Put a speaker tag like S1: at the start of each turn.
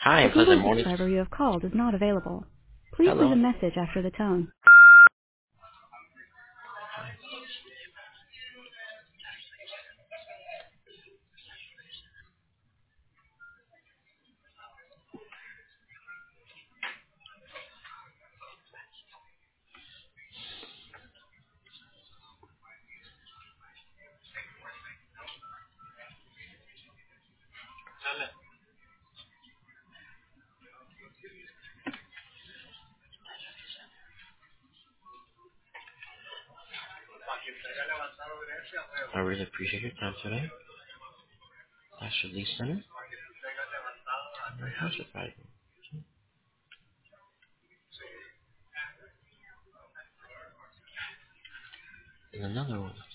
S1: Hi,
S2: The
S1: Pleasant
S2: Google
S1: Morning.
S2: subscriber you have called is not available. Please leave
S1: Hello.
S2: a message after the tone.
S1: I really appreciate your time today. Ashley Lee Center. How's it Friday? And another one.